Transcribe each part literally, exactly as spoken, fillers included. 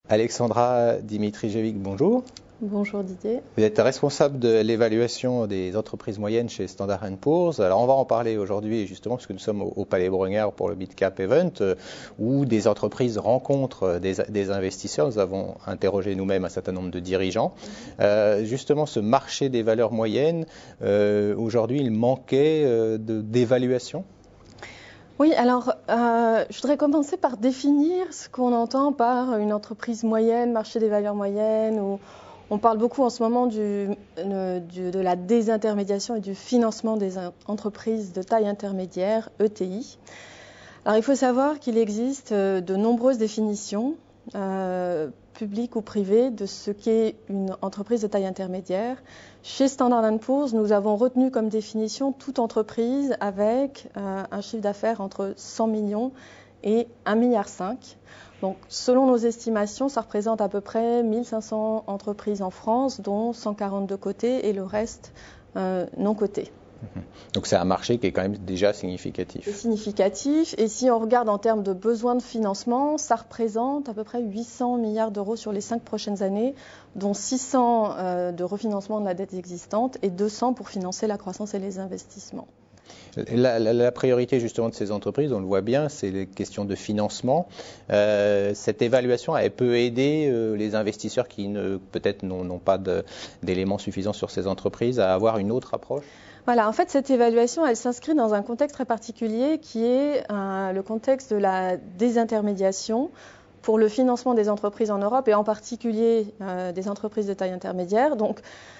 Alexandra Dimitrijevic, bonjour. Bonjour Didier. Vous êtes responsable de l'évaluation des entreprises moyennes chez Standard and Poor's. Alors on va en parler aujourd'hui justement parce que nous sommes au, au Palais Brongniart pour le Mid Cap Event euh, où des entreprises rencontrent des, des investisseurs. Nous avons interrogé nous-mêmes un certain nombre de dirigeants. Euh, justement ce marché des valeurs moyennes, euh, aujourd'hui il manquait euh, de, d'évaluation. Oui, alors euh, je voudrais commencer par définir ce qu'on entend par une entreprise moyenne, marché des valeurs moyennes. Ou on parle beaucoup en ce moment du, du, de la désintermédiation et du financement des entreprises de taille intermédiaire, E T I. Alors il faut savoir qu'il existe de nombreuses définitions, euh, publiques ou privées, de ce qu'est une entreprise de taille intermédiaire. Chez Standard and Poor's, nous avons retenu comme définition toute entreprise avec euh, un chiffre d'affaires entre cent millions et un virgule cinq milliard. Donc, selon nos estimations, ça représente à peu près mille cinq cents entreprises en France, dont cent quarante-deux cotées et le reste euh, non cotées. Donc c'est un marché qui est quand même déjà significatif. C'est significatif. Et si on regarde en termes de besoins de financement, ça représente à peu près huit cents milliards d'euros sur les cinq prochaines années, dont six cents euh, de refinancement de la dette existante et deux cents pour financer la croissance et les investissements. La, la, la priorité justement de ces entreprises, on le voit bien, c'est les questions de financement. Euh, cette évaluation, elle peut aider euh, les investisseurs qui ne, peut-être n'ont, n'ont pas de, d'éléments suffisants sur ces entreprises à avoir une autre approche. Voilà, en fait, cette évaluation, elle s'inscrit dans un contexte très particulier qui est euh, le contexte de la désintermédiation pour le financement des entreprises en Europe et en particulier euh, des entreprises de taille intermédiaire. Donc,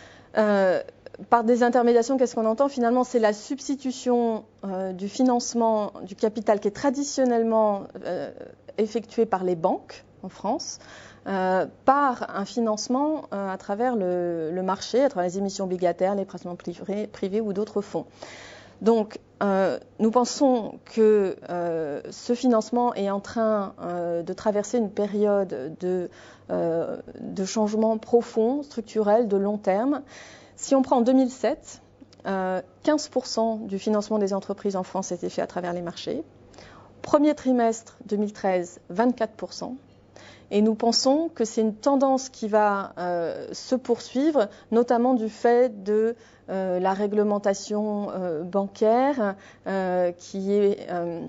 euh, par désintermédiation, qu'est-ce qu'on entend? Finalement, c'est la substitution euh, du financement du capital qui est traditionnellement euh, effectué par les banques en France euh, par un financement euh, à travers le, le marché, à travers les émissions obligataires, les placements privés, privés ou d'autres fonds. Donc, euh, nous pensons que euh, ce financement est en train euh, de traverser une période de, euh, de changement profond, structurel, de long terme. Si on prend en deux mille sept, euh, quinze pour cent du financement des entreprises en France était fait à travers les marchés. Premier trimestre deux mille treize, vingt-quatre pour cent. Et nous pensons que c'est une tendance qui va euh, se poursuivre, notamment du fait de euh, la réglementation euh, bancaire euh, qui est euh,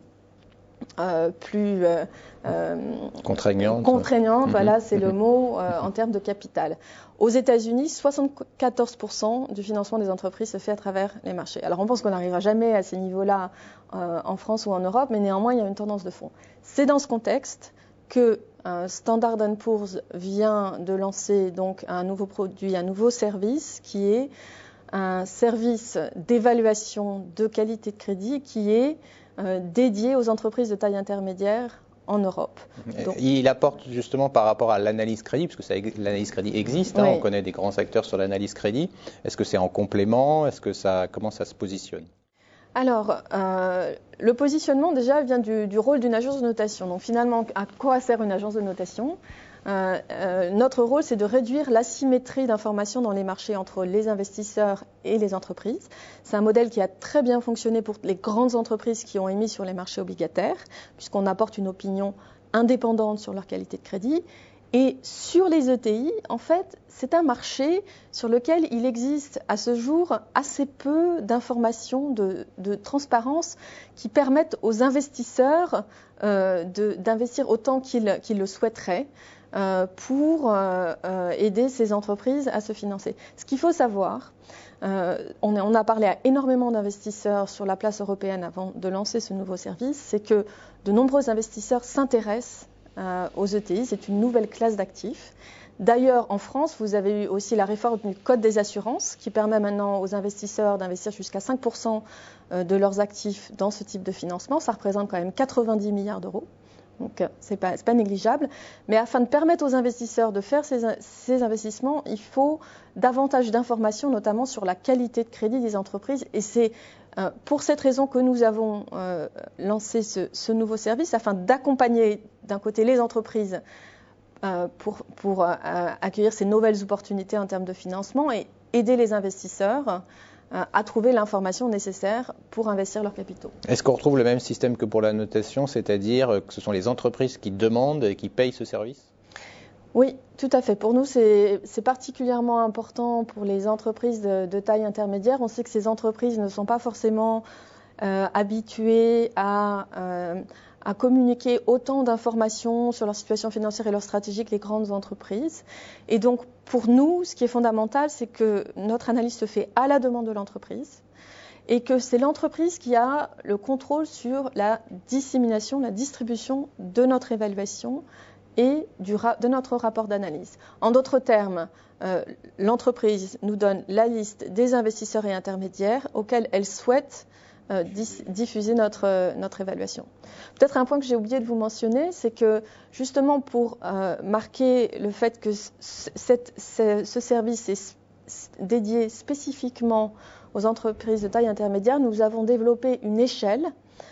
euh, plus euh, euh, contraignante. Contraignante, mmh. Voilà, c'est mmh. le mot euh, en termes de capital. Aux États-Unis, soixante-quatorze pour cent du financement des entreprises se fait à travers les marchés. Alors on pense qu'on n'arrivera jamais à ces niveaux-là euh, en France ou en Europe, mais néanmoins il y a une tendance de fond. C'est dans ce contexte que euh, Standard and Poor's vient de lancer donc un nouveau produit, un nouveau service qui est un service d'évaluation de qualité de crédit qui est euh, dédié aux entreprises de taille intermédiaire en Europe. Donc, il apporte justement par rapport à l'analyse crédit, parce que ça, l'analyse crédit existe, hein, oui. On connaît des grands acteurs sur l'analyse crédit. Est-ce que c'est en complément? Est-ce que ça, comment ça se positionne? Alors, euh, le positionnement déjà vient du, du rôle d'une agence de notation. Donc finalement, à quoi sert une agence de notation? Euh, euh, notre rôle, c'est de réduire l'asymétrie d'informations dans les marchés entre les investisseurs et les entreprises. C'est un modèle qui a très bien fonctionné pour les grandes entreprises qui ont émis sur les marchés obligataires, puisqu'on apporte une opinion indépendante sur leur qualité de crédit. Et sur les E T I, en fait, c'est un marché sur lequel il existe à ce jour assez peu d'informations, de, de transparence qui permettent aux investisseurs euh, de, d'investir autant qu'ils, qu'ils le souhaiteraient. Euh, pour euh, euh, aider ces entreprises à se financer. Ce qu'il faut savoir, euh, on, a, on a parlé à énormément d'investisseurs sur la place européenne avant de lancer ce nouveau service, c'est que de nombreux investisseurs s'intéressent euh, aux E T I, c'est une nouvelle classe d'actifs. D'ailleurs, en France, vous avez eu aussi la réforme du Code des assurances qui permet maintenant aux investisseurs d'investir jusqu'à cinq pour cent de leurs actifs dans ce type de financement. Ça représente quand même quatre-vingt-dix milliards d'euros. Donc, ce n'est pas, c'est pas négligeable. Mais afin de permettre aux investisseurs de faire ces, ces investissements, il faut davantage d'informations, notamment sur la qualité de crédit des entreprises. Et c'est euh, pour cette raison que nous avons euh, lancé ce, ce nouveau service, afin d'accompagner d'un côté les entreprises euh, pour, pour euh, accueillir ces nouvelles opportunités en termes de financement et aider les investisseurs à trouver l'information nécessaire pour investir leurs capitaux. Est-ce qu'on retrouve le même système que pour la notation, c'est-à-dire que ce sont les entreprises qui demandent et qui payent ce service? Oui, tout à fait. Pour nous, c'est particulièrement important pour les entreprises de, de taille intermédiaire. On sait que ces entreprises ne sont pas forcément euh, habituées à, euh, à communiquer autant d'informations sur leur situation financière et leur stratégie que les grandes entreprises. Et donc, pour nous, ce qui est fondamental, c'est que notre analyse se fait à la demande de l'entreprise et que c'est l'entreprise qui a le contrôle sur la dissémination, la distribution de notre évaluation et du, de notre rapport d'analyse. En d'autres termes, euh, l'entreprise nous donne la liste des investisseurs et intermédiaires auxquels elle souhaite euh, diffuser notre, euh, notre évaluation. Peut-être un point que j'ai oublié de vous mentionner, c'est que justement pour euh, marquer le fait que cette, ce, ce service est dédié spécifiquement aux entreprises de taille intermédiaire, nous avons développé une échelle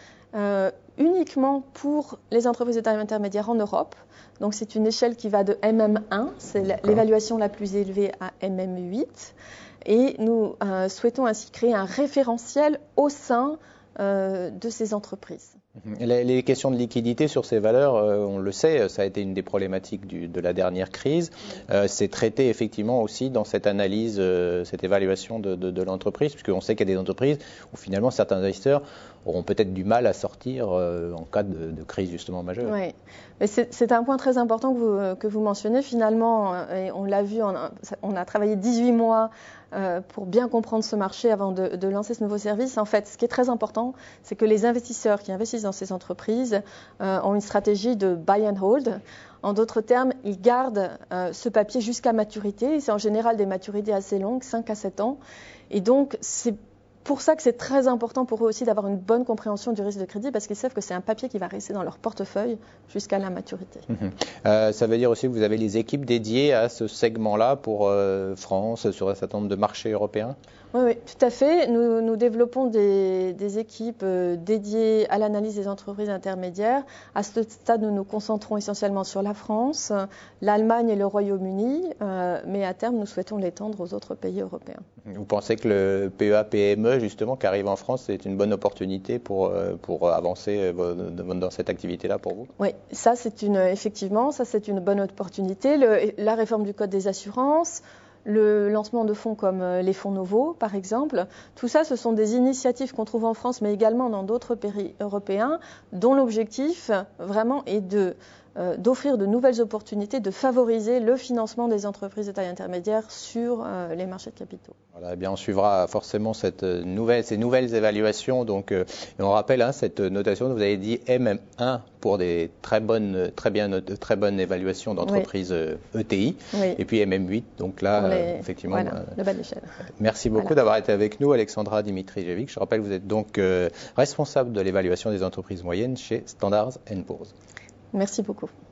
euh, uniquement pour les entreprises de taille intermédiaire en Europe. Donc c'est une échelle qui va de M M un, c'est l'évaluation la plus élevée, à M M huit. Et nous euh, souhaitons ainsi créer un référentiel au sein euh, de ces entreprises. Les, les questions de liquidité sur ces valeurs, euh, on le sait, ça a été une des problématiques du, de la dernière crise. Euh, c'est traité effectivement aussi dans cette analyse, euh, cette évaluation de, de, de l'entreprise, puisqu'on sait qu'il y a des entreprises où finalement certains investisseurs auront peut-être du mal à sortir euh, en cas de, de crise justement majeure. Oui, mais c'est un point très important que vous, que vous mentionnez. Finalement, et on l'a vu, on a, on a travaillé dix-huit mois euh, pour bien comprendre ce marché avant de, de lancer ce nouveau service. En fait, ce qui est très important, c'est que les investisseurs qui investissent dans ces entreprises euh, ont une stratégie de buy and hold. En d'autres termes, ils gardent euh, ce papier jusqu'à maturité. C'est en général des maturités assez longues, cinq à sept ans. Et donc, c'est pour ça que c'est très important pour eux aussi d'avoir une bonne compréhension du risque de crédit, parce qu'ils savent que c'est un papier qui va rester dans leur portefeuille jusqu'à la maturité. Mmh. Euh, ça veut dire aussi que vous avez les équipes dédiées à ce segment-là pour euh, France, sur un certain nombre de marchés européens? Oui, oui, tout à fait. Nous, nous développons des, des équipes euh, dédiées à l'analyse des entreprises intermédiaires. À ce stade, nous nous concentrons essentiellement sur la France, l'Allemagne et le Royaume-Uni, euh, mais à terme, nous souhaitons l'étendre aux autres pays européens. Vous pensez que le P E A P M E, justement, qui arrive en France, c'est une bonne opportunité pour, pour avancer dans cette activité-là pour vous? Oui, ça c'est une, effectivement, ça c'est une bonne opportunité. Le, la réforme du Code des assurances, le lancement de fonds comme les fonds Novo, par exemple. Tout ça, ce sont des initiatives qu'on trouve en France, mais également dans d'autres pays européens, dont l'objectif, vraiment, est de, euh, d'offrir de nouvelles opportunités, de favoriser le financement des entreprises de taille intermédiaire sur euh, les marchés de capitaux. Voilà, eh bien, on suivra forcément cette nouvelle, ces nouvelles évaluations. Donc, euh, et on rappelle hein, cette notation, vous avez dit M M un pour des très bonnes, très bien, très bonnes évaluations d'entreprises oui. E T I, oui. Et puis M M huit. Donc là, les, euh, effectivement, voilà, euh, le bas de l'échelle. Merci beaucoup voilà. d'avoir été avec nous, Alexandra Dimitrijevic. Je rappelle, vous êtes donc euh, responsable de l'évaluation des entreprises moyennes chez Standard and Poor's. Merci beaucoup.